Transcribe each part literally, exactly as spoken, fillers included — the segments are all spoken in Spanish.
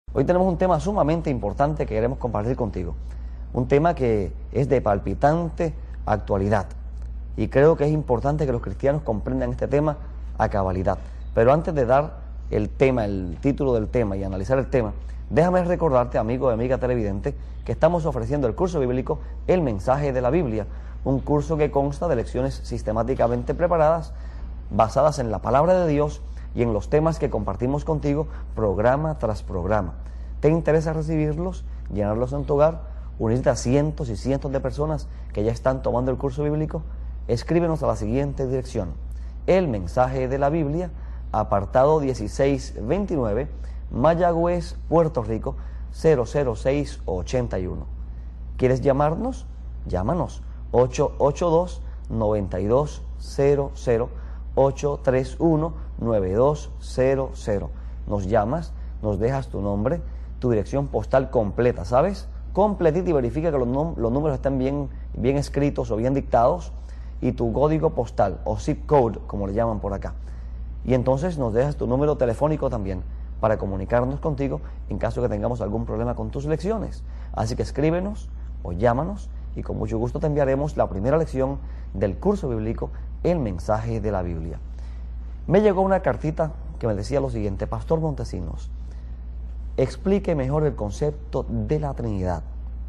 Hoy tenemos un tema sumamente importante que queremos compartir contigo. Un tema que es de palpitante actualidad. Y creo que es importante que los cristianos comprendan este tema a cabalidad. Pero antes de dar el tema, el título del tema y analizar el tema, déjame recordarte, amigo y amiga televidente, que estamos ofreciendo el curso bíblico El Mensaje de la Biblia, un curso que consta de lecciones sistemáticamente preparadas, basadas en la palabra de Dios y en los temas que compartimos contigo programa tras programa. ¿Te interesa recibirlos, llenarlos en tu hogar, unirte a cientos y cientos de personas que ya están tomando el curso bíblico? Escríbenos a la siguiente dirección: El Mensaje de la Biblia, apartado dieciséis veintinueve, Mayagüez, Puerto Rico, cero cero seis ochenta y uno. ¿Quieres llamarnos? Llámanos ocho ocho dos, nueve dos cero cero, ocho tres uno, nueve dos cero cero. Nos llamas, nos dejas tu nombre, tu dirección postal completa, ¿sabes? Completita, y verifica que los, los números están bien, bien escritos o bien dictados, y tu código postal o zip code, como le llaman por acá. Y entonces nos dejas tu número telefónico también para comunicarnos contigo en caso que tengamos algún problema con tus lecciones. Así que escríbenos o llámanos y con mucho gusto te enviaremos la primera lección del curso bíblico El Mensaje de la Biblia. Me llegó una cartita que me decía lo siguiente: Pastor Montesinos, explique mejor el concepto de la Trinidad.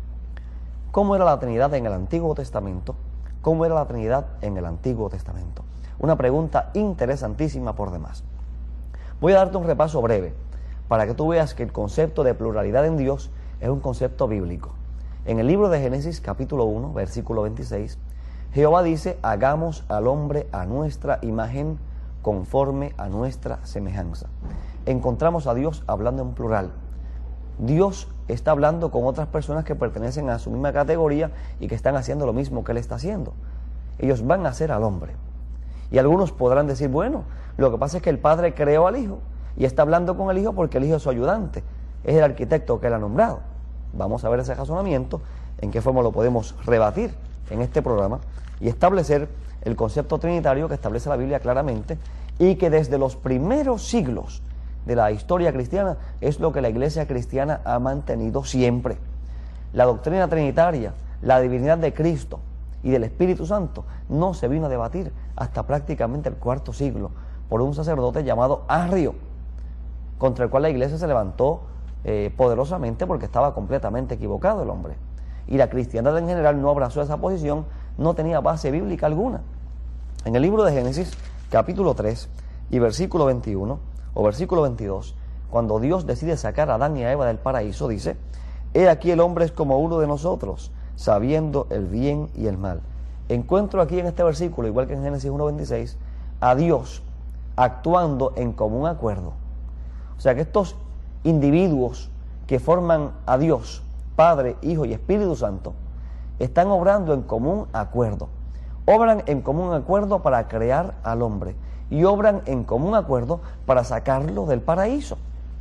¿Cómo era la Trinidad en el Antiguo Testamento? ¿Cómo era la Trinidad en el Antiguo Testamento? Una pregunta interesantísima por demás. Voy a darte un repaso breve para que tú veas que el concepto de pluralidad en Dios es un concepto bíblico. En el libro de Génesis, capítulo uno, versículo veintiséis, Jehová dice: hagamos al hombre a nuestra imagen, conforme a nuestra semejanza. Encontramos a Dios hablando en plural. Dios está hablando con otras personas que pertenecen a su misma categoría y que están haciendo lo mismo que Él está haciendo. Ellos van a hacer al hombre. Y algunos podrán decir: bueno, lo que pasa es que el Padre creó al Hijo y está hablando con el Hijo porque el Hijo es su ayudante, es el arquitecto que Él ha nombrado. Vamos a ver ese razonamiento, en qué forma lo podemos rebatir en este programa y establecer el concepto trinitario que establece la Biblia claramente y que desde los primeros siglos de la historia cristiana es lo que la iglesia cristiana ha mantenido siempre. La doctrina trinitaria, la divinidad de Cristo y del Espíritu Santo no se vino a debatir hasta prácticamente el cuarto siglo por un sacerdote llamado Arrio, contra el cual la iglesia se levantó eh, poderosamente porque estaba completamente equivocado el hombre. Y la cristiandad en general no abrazó esa posición, no tenía base bíblica alguna. En el libro de Génesis, capítulo tres y versículo veintiuno o versículo veintidós, cuando Dios decide sacar a Adán y a Eva del paraíso, dice: he aquí el hombre es como uno de nosotros, sabiendo el bien y el mal. Encuentro aquí en este versículo, igual que en Génesis uno veintiséis, a Dios actuando en común acuerdo. O sea que estos individuos que forman a Dios, Padre, Hijo y Espíritu Santo, están obrando en común acuerdo. Obran en común acuerdo para crear al hombre y obran en común acuerdo para sacarlo del paraíso.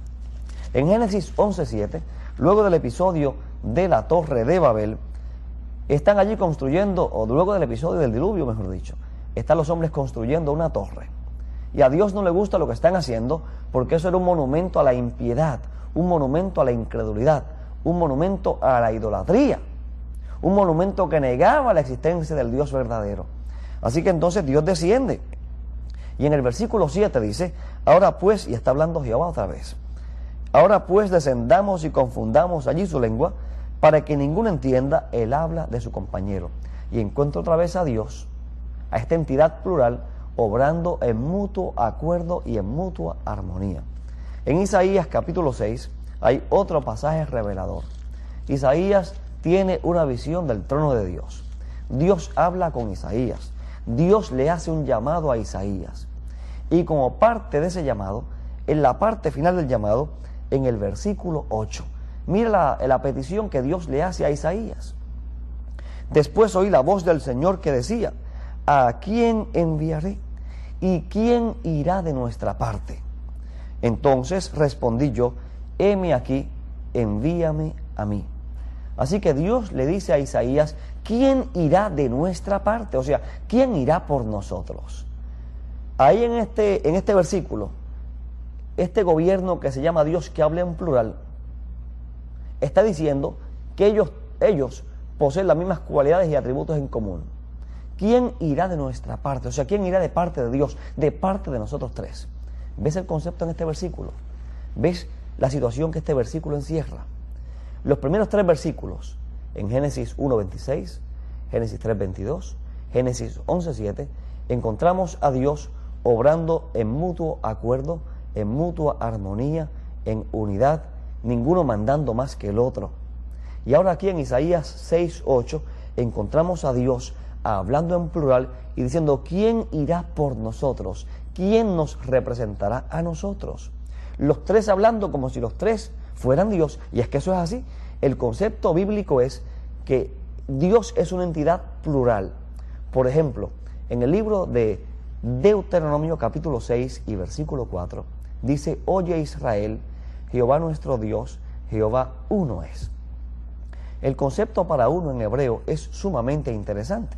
En Génesis once siete, luego del episodio de la Torre de Babel, están allí construyendo, o luego del episodio del diluvio, mejor dicho, están los hombres construyendo una torre. Y a Dios no le gusta lo que están haciendo, porque eso era un monumento a la impiedad, un monumento a la incredulidad, un monumento a la idolatría, un monumento que negaba la existencia del Dios verdadero. Así que entonces Dios desciende. Y en el versículo siete dice: ahora pues, y está hablando Jehová otra vez, ahora pues descendamos y confundamos allí su lengua, para que ninguno entienda el habla de su compañero. Y encuentro otra vez a Dios, a esta entidad plural, obrando en mutuo acuerdo y en mutua armonía. En Isaías capítulo seis hay otro pasaje revelador. Isaías tiene una visión del trono de Dios. Dios habla con Isaías. Dios le hace un llamado a Isaías. Y como parte de ese llamado, en la parte final del llamado, en el versículo ocho, mira la, la petición que Dios le hace a Isaías. Después oí la voz del Señor que decía: ¿a quién enviaré? ¿Y quién irá de nuestra parte? Entonces respondí yo: heme aquí, envíame a mí. Así que Dios le dice a Isaías: ¿quién irá de nuestra parte? O sea, ¿quién irá por nosotros? Ahí en este, en este versículo, este gobierno que se llama Dios, que habla en plural, está diciendo que ellos, ellos poseen las mismas cualidades y atributos en común. ¿Quién irá de nuestra parte? O sea, ¿quién irá de parte de Dios, de parte de nosotros tres? ¿Ves el concepto en este versículo? ¿Ves la situación que este versículo encierra? Los primeros tres versículos, en Génesis uno veintiséis, Génesis tres veintidós, Génesis once siete, encontramos a Dios obrando en mutuo acuerdo, en mutua armonía, en unidad, ninguno mandando más que el otro. Y ahora aquí en Isaías seis ocho encontramos a Dios hablando en plural y diciendo, ¿quién irá por nosotros? ¿Quién nos representará a nosotros? Los tres hablando como si los tres fueran Dios, y es que eso es así. El concepto bíblico es que Dios es una entidad plural. Por ejemplo, en el libro de Deuteronomio capítulo seis y versículo cuatro, dice, oye Israel, Jehová nuestro Dios, Jehová uno es. El concepto para uno en hebreo es sumamente interesante,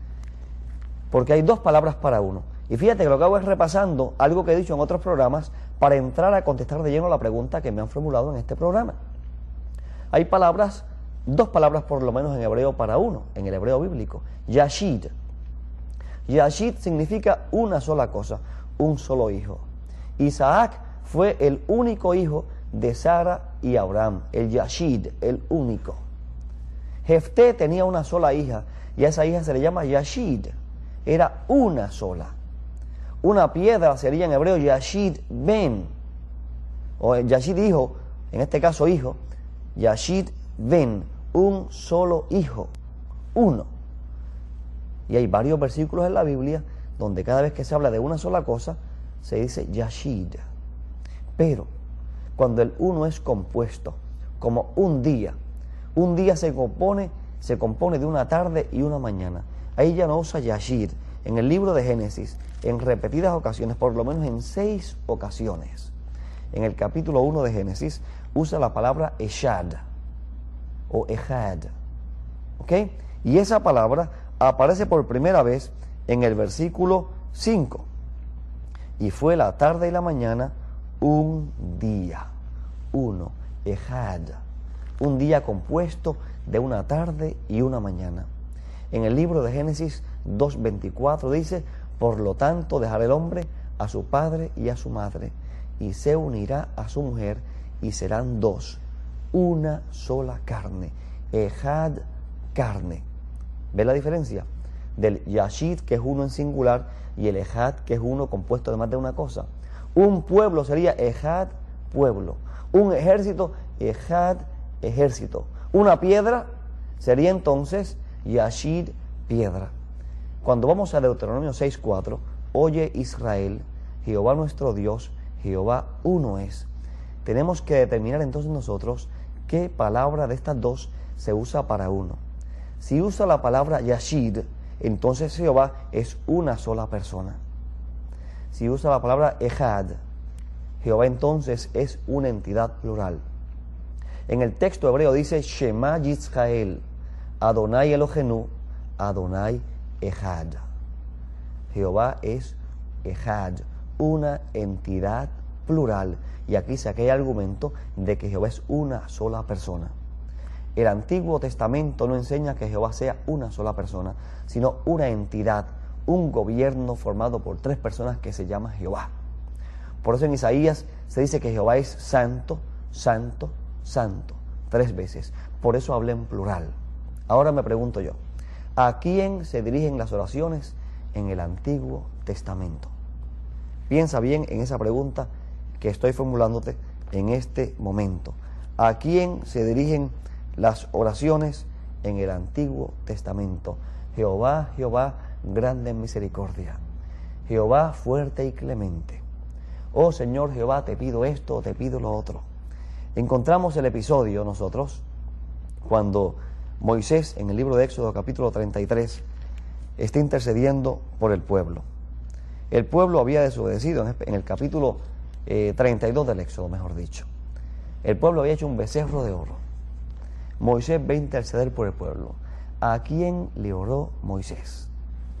porque hay dos palabras para uno. Y fíjate que lo que hago es repasando algo que he dicho en otros programas para entrar a contestar de lleno la pregunta que me han formulado en este programa. Hay palabras, dos palabras por lo menos en hebreo para uno, en el hebreo bíblico. Yashid. Yashid significa una sola cosa, un solo hijo. Isaac fue el único hijo de Sara y Abraham, el Yashid, el único. Jefté tenía una sola hija y a esa hija se le llama Yashid, era una sola. Una piedra sería en hebreo Yashid Ben, o Yashid hijo, en este caso hijo, Yashid Ben, un solo hijo, uno. Y hay varios versículos en la Biblia donde cada vez que se habla de una sola cosa, se dice Yashid. Pero cuando el uno es compuesto, como un día, un día se compone, se compone de una tarde y una mañana. Ahí ya no usa Yashid. En el libro de Génesis, en repetidas ocasiones, por lo menos en seis ocasiones, en el capítulo uno de Génesis, usa la palabra Eshad o Ejad. ¿Ok? Y esa palabra aparece por primera vez en el versículo cinco. Y fue la tarde y la mañana un día, uno, Ejad, un día compuesto de una tarde y una mañana. En el libro de Génesis dos veinticuatro dice, por lo tanto dejará el hombre a su padre y a su madre, y se unirá a su mujer, y serán dos, una sola carne, Ejad, carne. ¿Ve la diferencia? Del Yashid, que es uno en singular, y el Ejad, que es uno compuesto de más de una cosa. Un pueblo sería Ejad, pueblo. Un ejército, Ejad, ejército. Una piedra sería entonces Yashid, piedra. Cuando vamos a Deuteronomio seis cuatro, oye Israel, Jehová nuestro Dios, Jehová uno es. Tenemos que determinar entonces nosotros qué palabra de estas dos se usa para uno. Si usa la palabra Yashid, entonces Jehová es una sola persona. Si usa la palabra Ejad, Jehová entonces es una entidad plural. En el texto hebreo dice Shema Yisrael, Adonai Elohenu, Adonai Ejad. Jehová es Ejad, una entidad plural. Y aquí saqué el argumento de que Jehová es una sola persona. El Antiguo Testamento no enseña que Jehová sea una sola persona, sino una entidad, un gobierno formado por tres personas que se llama Jehová. Por eso en Isaías se dice que Jehová es santo, santo, santo, tres veces. Por eso hablé en plural. Ahora me pregunto yo, ¿a quién se dirigen las oraciones en el Antiguo Testamento? Piensa bien en esa pregunta que estoy formulándote en este momento. ¿A quién se dirigen las oraciones en el Antiguo Testamento? Jehová, Jehová, grande en misericordia. Jehová, fuerte y clemente. Oh Señor Jehová, te pido esto, te pido lo otro. Encontramos el episodio nosotros cuando Moisés, en el libro de Éxodo capítulo treinta y tres, está intercediendo por el pueblo. El pueblo había desobedecido en el capítulo eh, treinta y dos del Éxodo, mejor dicho. El pueblo había hecho un becerro de oro. Moisés va a interceder por el pueblo. ¿A quién le oró Moisés?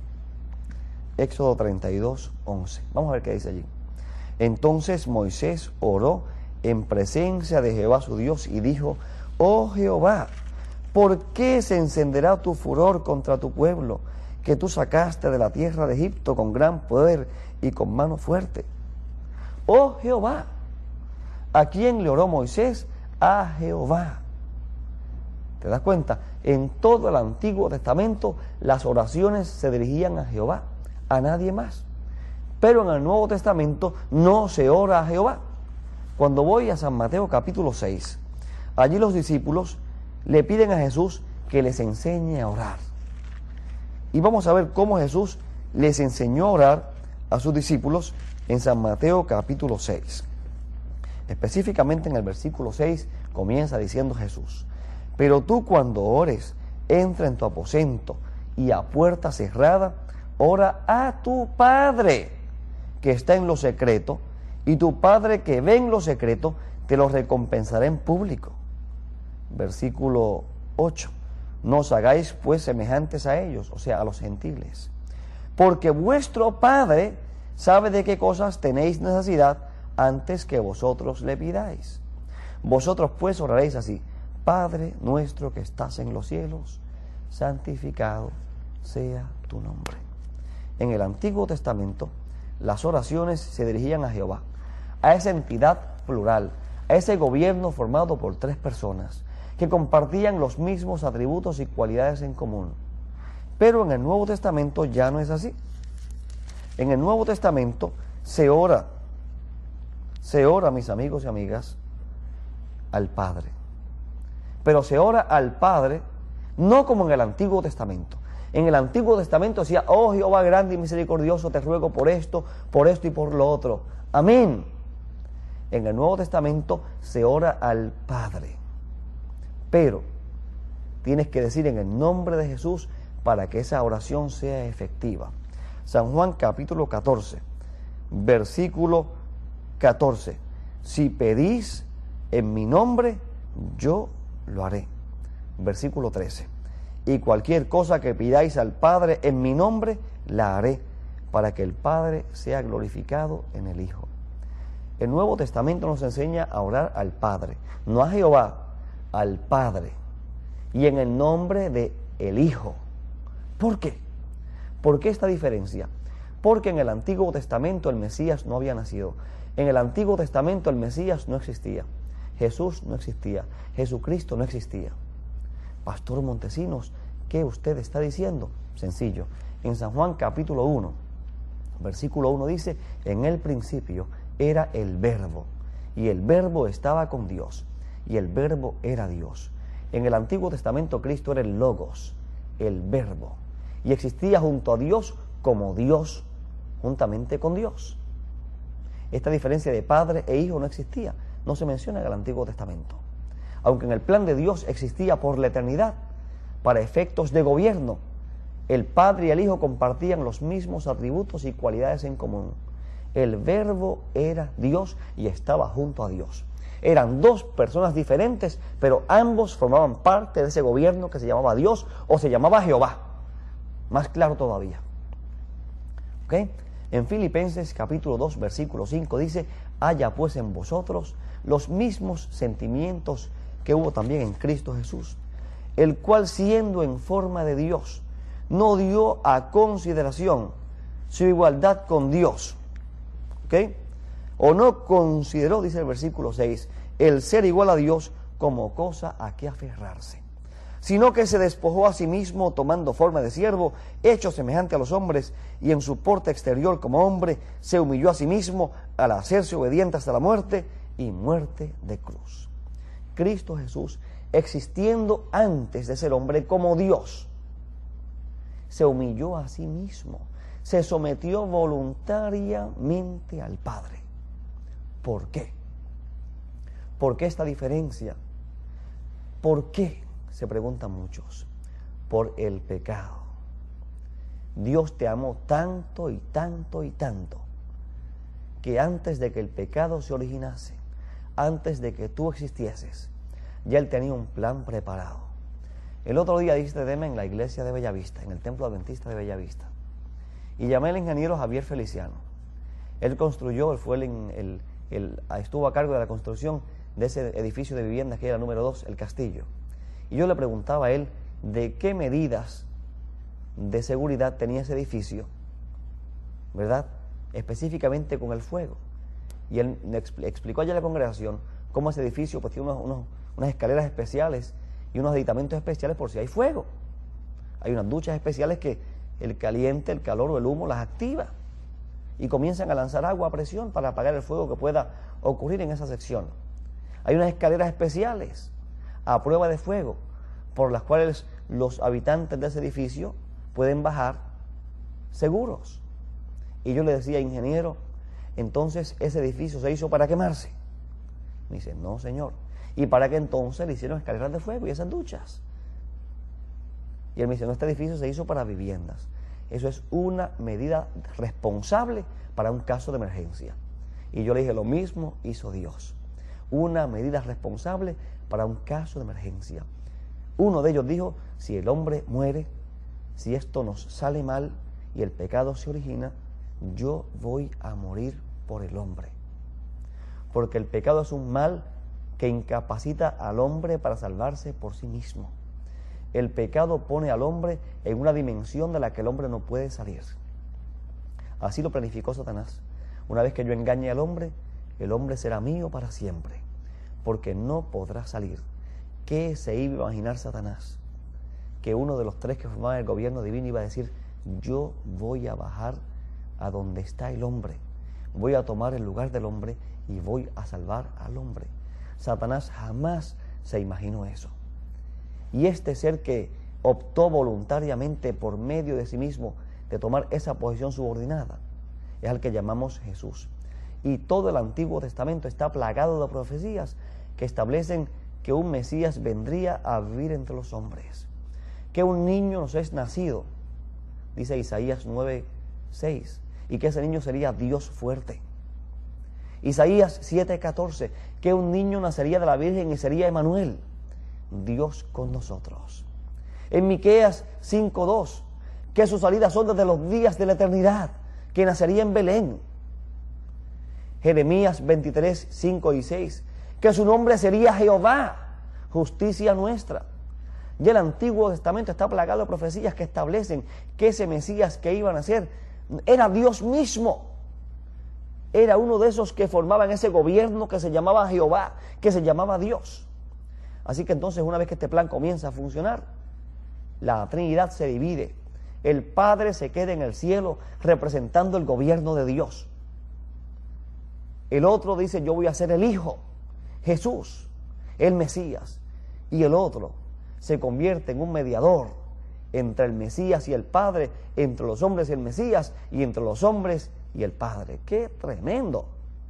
Éxodo treinta y dos, once. Vamos a ver qué dice allí. Entonces Moisés oró en presencia de Jehová su Dios y dijo, oh Jehová, ¿por qué se encenderá tu furor contra tu pueblo, que tú sacaste de la tierra de Egipto con gran poder y con mano fuerte? Oh Jehová, ¿a quién le oró Moisés? A Jehová. ¿Te das cuenta? En todo el Antiguo Testamento las oraciones se dirigían a Jehová, a nadie más. Pero en el Nuevo Testamento no se ora a Jehová. Cuando voy a San Mateo capítulo seis, allí los discípulos le piden a Jesús que les enseñe a orar. Y vamos a ver cómo Jesús les enseñó a orar a sus discípulos en San Mateo capítulo seis. Específicamente en el versículo seis comienza diciendo Jesús: pero tú cuando ores, entra en tu aposento y a puerta cerrada, ora a tu Padre que está en lo secreto, y tu Padre que ve en lo secreto te lo recompensará en público. Versículo ocho. No os hagáis pues semejantes a ellos, o sea, a los gentiles, porque vuestro Padre sabe de qué cosas tenéis necesidad antes que vosotros le pidáis. Vosotros pues oraréis así: Padre nuestro que estás en los cielos, santificado sea tu nombre. En el Antiguo Testamento, las oraciones se dirigían a Jehová, a esa entidad plural, a ese gobierno formado por tres personas que compartían los mismos atributos y cualidades en común. Pero en el Nuevo Testamento ya no es así. En el Nuevo Testamento se ora, se ora, mis amigos y amigas, al Padre. Pero se ora al Padre no como en el Antiguo Testamento. En el Antiguo Testamento decía: oh Jehová grande y misericordioso, te ruego por esto, por esto y por lo otro. Amén. En el Nuevo Testamento se ora al Padre. Pero tienes que decir en el nombre de Jesús para que esa oración sea efectiva. San Juan capítulo catorce, versículo catorce. Si pedís en mi nombre, yo lo haré. Versículo trece. Y cualquier cosa que pidáis al Padre en mi nombre, la haré, para que el Padre sea glorificado en el Hijo. El Nuevo Testamento nos enseña a orar al Padre, no a Jehová, al Padre, y en el nombre de el Hijo. ¿Por qué? ¿Por qué esta diferencia? Porque en el Antiguo Testamento el Mesías no había nacido. En el Antiguo Testamento el Mesías no existía. Jesús no existía. Jesucristo no existía. Pastor Montesinos, ¿qué usted está diciendo? Sencillo. En San Juan capítulo uno, versículo uno dice: en el principio era el Verbo, y el Verbo estaba con Dios, y el Verbo era Dios. En el Antiguo Testamento Cristo era el Logos, el Verbo, y existía junto a Dios como Dios, juntamente con Dios. Esta diferencia de Padre e Hijo no existía, no se menciona en el Antiguo Testamento. Aunque en el plan de Dios existía por la eternidad, para efectos de gobierno, el Padre y el Hijo compartían los mismos atributos y cualidades en común. El Verbo era Dios y estaba junto a Dios. Eran dos personas diferentes, pero ambos formaban parte de ese gobierno que se llamaba Dios o se llamaba Jehová. Más claro todavía. ¿Ok? En Filipenses capítulo dos, versículo cinco dice: haya pues en vosotros los mismos sentimientos que hubo también en Cristo Jesús, el cual siendo en forma de Dios, no dio a consideración su igualdad con Dios. ¿Ok? O no consideró, dice el versículo seis, el ser igual a Dios como cosa a que aferrarse, sino que se despojó a sí mismo, tomando forma de siervo, hecho semejante a los hombres, y en su porte exterior como hombre, se humilló a sí mismo al hacerse obediente hasta la muerte, y muerte de cruz. Cristo Jesús, existiendo antes de ser hombre como Dios, se humilló a sí mismo, se sometió voluntariamente al Padre. ¿Por qué? ¿Por qué esta diferencia? ¿Por qué? Se preguntan muchos. Por el pecado. Dios te amó tanto y tanto y tanto, que antes de que el pecado se originase, antes de que tú existieses, ya Él tenía un plan preparado. El otro día di este tema en la iglesia de Bellavista, en el templo adventista de Bellavista, y llamé al ingeniero Javier Feliciano. Él construyó, él fue el, el, el, estuvo a cargo de la construcción de ese edificio de viviendas que era número dos, el Castillo. Y yo le preguntaba a él de qué medidas de seguridad tenía ese edificio, ¿verdad? Específicamente con el fuego. Y él me explicó allá a la congregación cómo ese edificio pues tiene unos, unos, unas escaleras especiales y unos aditamentos especiales por si hay fuego. Hay unas duchas especiales que el caliente, el calor o el humo las activa y comienzan a lanzar agua a presión para apagar el fuego que pueda ocurrir en esa sección. Hay unas escaleras especiales a prueba de fuego por las cuales los habitantes de ese edificio pueden bajar seguros. Y yo le decía, ingeniero, entonces ese edificio se hizo para quemarse. Me dice, no señor. ¿Y para qué entonces le hicieron escaleras de fuego y esas duchas? Y él me dice, no, este edificio se hizo para viviendas. Eso es una medida responsable para un caso de emergencia. Y yo le dije, lo mismo hizo Dios. Una medida responsable para un caso de emergencia. Uno de ellos dijo, si el hombre muere, si esto nos sale mal y el pecado se origina, yo voy a morir por el hombre. Porque el pecado es un mal que incapacita al hombre para salvarse por sí mismo. El pecado pone al hombre en una dimensión de la que el hombre no puede salir. Así lo planificó Satanás. Una vez que yo engañe al hombre, el hombre será mío para siempre, porque no podrá salir. ¿Qué se iba a imaginar Satanás? Que uno de los tres que formaban el gobierno divino iba a decir, yo voy a bajar a donde está el hombre, voy a tomar el lugar del hombre y voy a salvar al hombre. Satanás jamás se imaginó eso. Y este ser que optó voluntariamente por medio de sí mismo de tomar esa posición subordinada es al que llamamos Jesús. Y todo el Antiguo Testamento está plagado de profecías que establecen que un Mesías vendría a vivir entre los hombres, que un niño nos es nacido, dice Isaías nueve seis, y que ese niño sería Dios fuerte. Isaías siete catorce, que un niño nacería de la Virgen y sería Emmanuel, Dios con nosotros. En Miqueas cinco dos, que sus salidas son desde los días de la eternidad, que nacería en Belén. Jeremías veintitrés cinco y seis, que su nombre sería Jehová, justicia nuestra. Y el Antiguo Testamento está plagado de profecías que establecen que ese Mesías que iban a ser era Dios mismo. Era uno de esos que formaban ese gobierno que se llamaba Jehová, que se llamaba Dios. Así que entonces, una vez que este plan comienza a funcionar, la Trinidad se divide. El Padre se queda en el cielo representando el gobierno de Dios. El otro dice, yo voy a ser el Hijo, Jesús, el Mesías. Y el otro se convierte en un mediador entre el Mesías y el Padre, entre los hombres y el Mesías, y entre los hombres y el Padre. ¡Qué tremendo!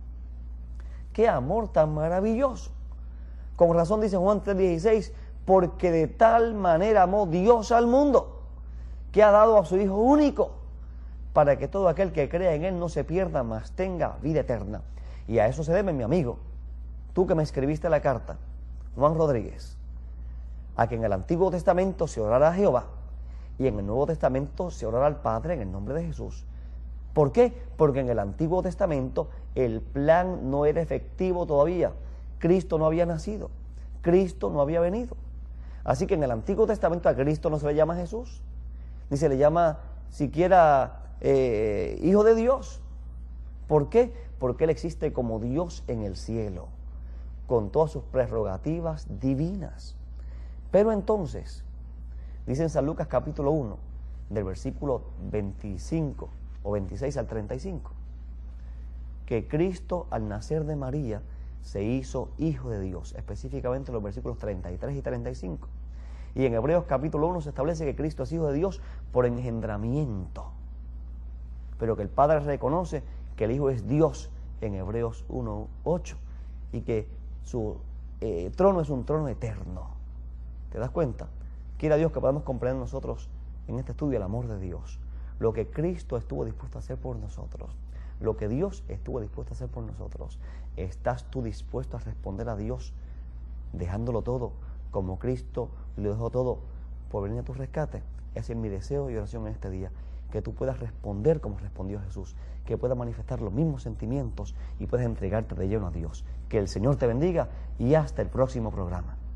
¡Qué amor tan maravilloso! Con razón dice Juan tres dieciséis, porque de tal manera amó Dios al mundo, que ha dado a su Hijo único, para que todo aquel que crea en Él no se pierda, mas tenga vida eterna. Y a eso se debe, mi amigo, tú que me escribiste la carta, Juan Rodríguez, a que en el Antiguo Testamento se orara a Jehová, y en el Nuevo Testamento se orara al Padre en el nombre de Jesús. ¿Por qué? Porque en el Antiguo Testamento el plan no era efectivo todavía. Cristo no había nacido, Cristo no había venido. Así que en el Antiguo Testamento a Cristo no se le llama Jesús, ni se le llama siquiera eh, Hijo de Dios. ¿Por qué? Porque Él existe como Dios en el cielo, con todas sus prerrogativas divinas. Pero entonces, dice en San Lucas capítulo uno, del versículo veinticinco o veintiséis al treinta y cinco, que Cristo al nacer de María se hizo Hijo de Dios, específicamente en los versículos treinta y tres y treinta y cinco. Y en Hebreos capítulo uno se establece que Cristo es Hijo de Dios por engendramiento, pero que el Padre reconoce que el Hijo es Dios en Hebreos uno ocho, y que su eh, trono es un trono eterno. ¿Te das cuenta? Quiera Dios que podamos comprender nosotros en este estudio el amor de Dios, lo que Cristo estuvo dispuesto a hacer por nosotros, lo que Dios estuvo dispuesto a hacer por nosotros. ¿Estás tú dispuesto a responder a Dios dejándolo todo como Cristo lo dejó todo por venir a tu rescate? Ese es mi deseo y oración en este día, que tú puedas responder como respondió Jesús, que puedas manifestar los mismos sentimientos y puedas entregarte de lleno a Dios. Que el Señor te bendiga y hasta el próximo programa.